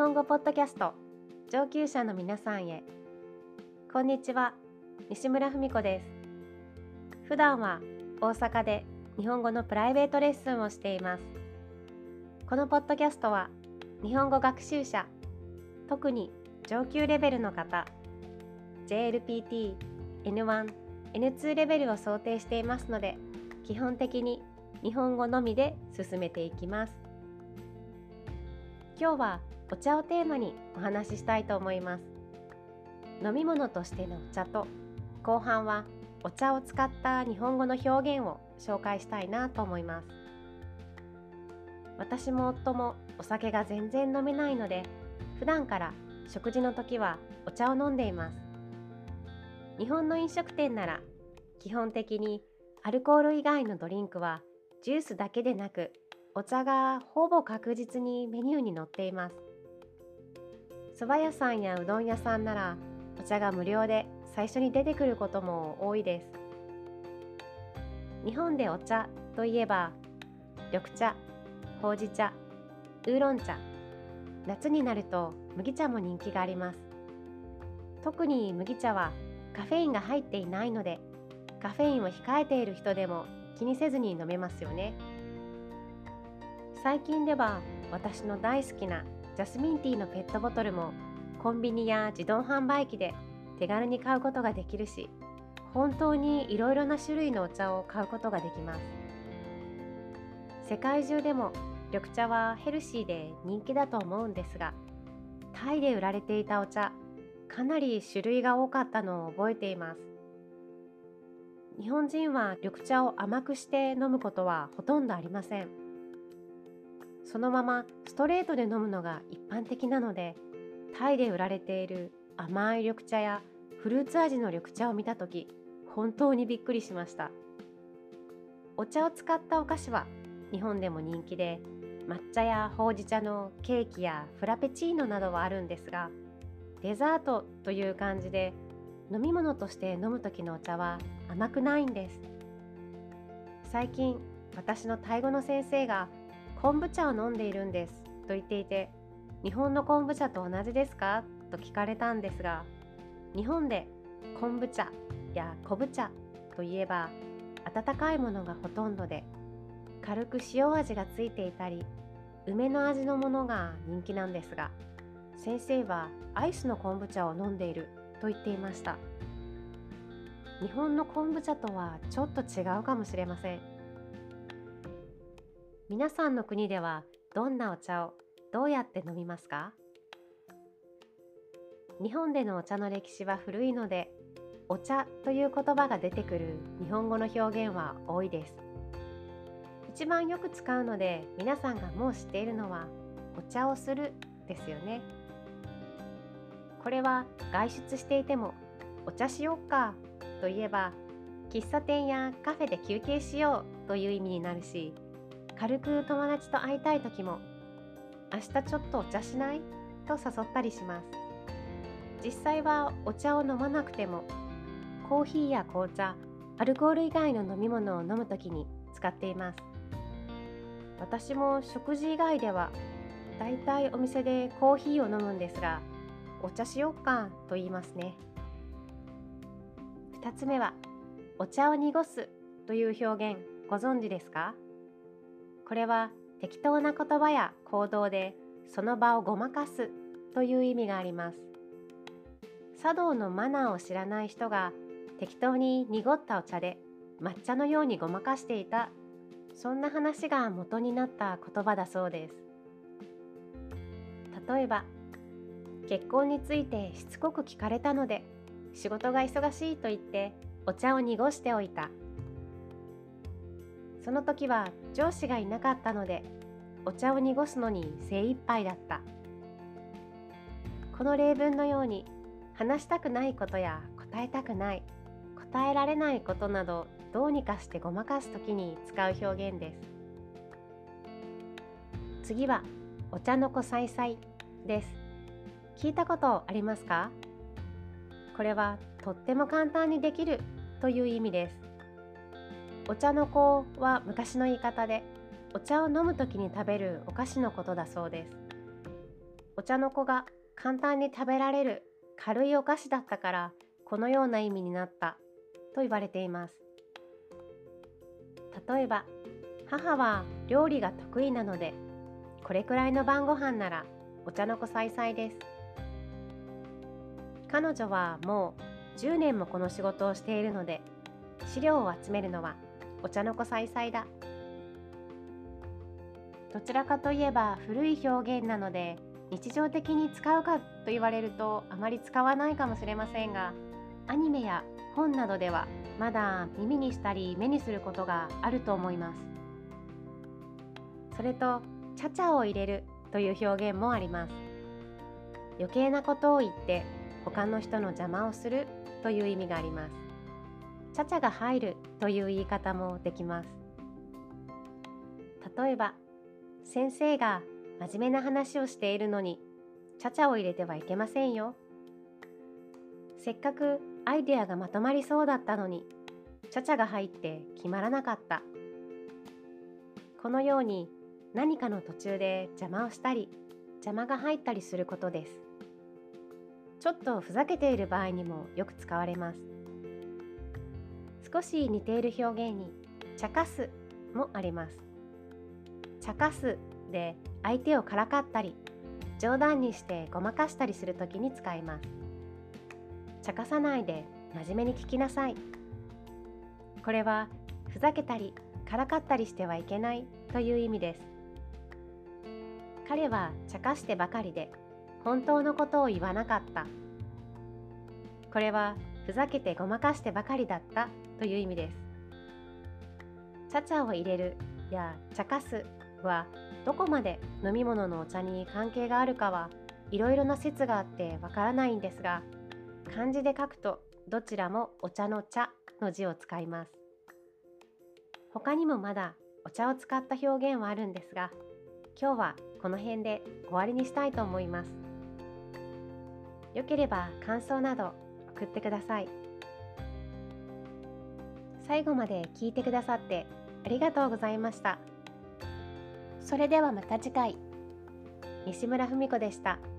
本語ポッドキャスト上級者の皆さんへ。こんにちは、西村文子です。普段は大阪で日本語のプライベートレッスンをしています。このポッドキャストは日本語学習者、特に上級レベルの方、JLPT、N1、N2 レベルを想定していますので、基本的に日本語のみで進めていきます。今日はお茶をテーマにお話ししたいと思います。飲み物としてのお茶と、後半はお茶を使った日本語の表現を紹介したいなと思います。私も夫もお酒が全然飲めないので、普段から食事の時はお茶を飲んでいます。日本の飲食店なら基本的にアルコール以外のドリンクはジュースだけでなく、お茶がほぼ確実にメニューに載っています。蕎麦屋さんやうどん屋さんならお茶が無料で最初に出てくることも多いです。日本でお茶といえば緑茶、ほうじ茶、ウーロン茶、夏になると麦茶も人気があります。特に麦茶はカフェインが入っていないので、カフェインを控えている人でも気にせずに飲めますよね。最近では私の大好きなジャスミンティーのペットボトルもコンビニや自動販売機で手軽に買うことができるし、本当にいろいろな種類のお茶を買うことができます。世界中でも緑茶はヘルシーで人気だと思うんですが、タイで売られていたお茶、かなり種類が多かったのを覚えています。日本人は緑茶を甘くして飲むことはほとんどありません。そのままストレートで飲むのが一般的なので、タイで売られている甘い緑茶やフルーツ味の緑茶を見たとき、本当にびっくりしました。お茶を使ったお菓子は日本でも人気で、抹茶やほうじ茶のケーキやフラペチーノなどはあるんですが、デザートという感じで飲み物として飲む時のお茶は甘くないんです。最近私のタイ語の先生が昆布茶を飲んでいるんですと言っていて、日本の昆布茶と同じですかと聞かれたんですが、日本で昆布茶や昆布茶といえば温かいものがほとんどで、軽く塩味がついていたり梅の味のものが人気なんですが、先生はアイスの昆布茶を飲んでいると言っていました。日本の昆布茶とはちょっと違うかもしれません。皆さんの国ではどんなお茶をどうやって飲みますか？日本でのお茶の歴史は古いので、お茶という言葉が出てくる日本語の表現は多いです。一番よく使うので皆さんがもう知っているのはお茶をするですよね。これは外出していてもお茶しよっかと言えば、喫茶店やカフェで休憩しようという意味になるし、軽く友達と会いたい時も明日ちょっとお茶しないと誘ったりします。実際はお茶を飲まなくてもコーヒーや紅茶、アルコール以外の飲み物を飲む時に使っています。私も食事以外ではだいたいお店でコーヒーを飲むんですが、お茶しよっかと言いますね。2つ目はお茶を濁すという表現、ご存知ですか？これは適当な言葉や行動でその場をごまかすという意味があります。茶道のマナーを知らない人が適当に濁ったお茶で抹茶のようにごまかしていた、そんな話が元になった言葉だそうです。例えば、結婚についてしつこく聞かれたので仕事が忙しいと言ってお茶を濁しておいた。その時は上司がいなかったのでお茶を濁すのに精一杯だった。この例文のように、話したくないことや答えたくない、答えられないことなどどうにかしてごまかす時に使う表現です。次はお茶の子さいさいです。聞いたことありますか？これはとっても簡単にできるという意味です。お茶の子は昔の言い方で、お茶を飲むときに食べるお菓子のことだそうです。 お茶の子が簡単に食べられる軽いお菓子だったからこのような意味になったと言われています。例えば、母は料理が得意なので、これくらいの晩ご飯ならお茶の子さいさいです。彼女はもう10年もこの仕事をしているので、資料を集めるのはお茶の子さいさいだ。どちらかといえば古い表現なので、日常的に使うかと言われるとあまり使わないかもしれませんが、アニメや本などではまだ耳にしたり目にすることがあると思います。それと、ちゃちゃを入れるという表現もあります。余計なことを言って他の人の邪魔をするという意味があります。ちゃちゃが入るという言い方もできます。例えば、先生が真面目な話をしているのにちゃちゃを入れてはいけませんよ。せっかくアイデアがまとまりそうだったのにちゃちゃが入って決まらなかった。このように何かの途中で邪魔をしたり邪魔が入ったりすることです。ちょっとふざけている場合にもよく使われます。少し似ている表現に茶化すもあります。茶化すで相手をからかったり冗談にしてごまかしたりするときに使います。茶化さないで真面目に聞きなさい。これはふざけたりからかったりしてはいけないという意味です。彼は茶化してばかりで本当のことを言わなかった。これはふざけてごまかしてばかりだったという意味です。ちゃちゃを入れるや茶化すはどこまで飲み物のお茶に関係があるかはいろいろな説があってわからないんですが、漢字で書くとどちらもお茶の茶の字を使います。他にもまだお茶を使った表現はあるんですが、今日はこの辺で終わりにしたいと思います。よければ感想など送ってください。最後まで聞いてくださってありがとうございました。それではまた次回。西村文子でした。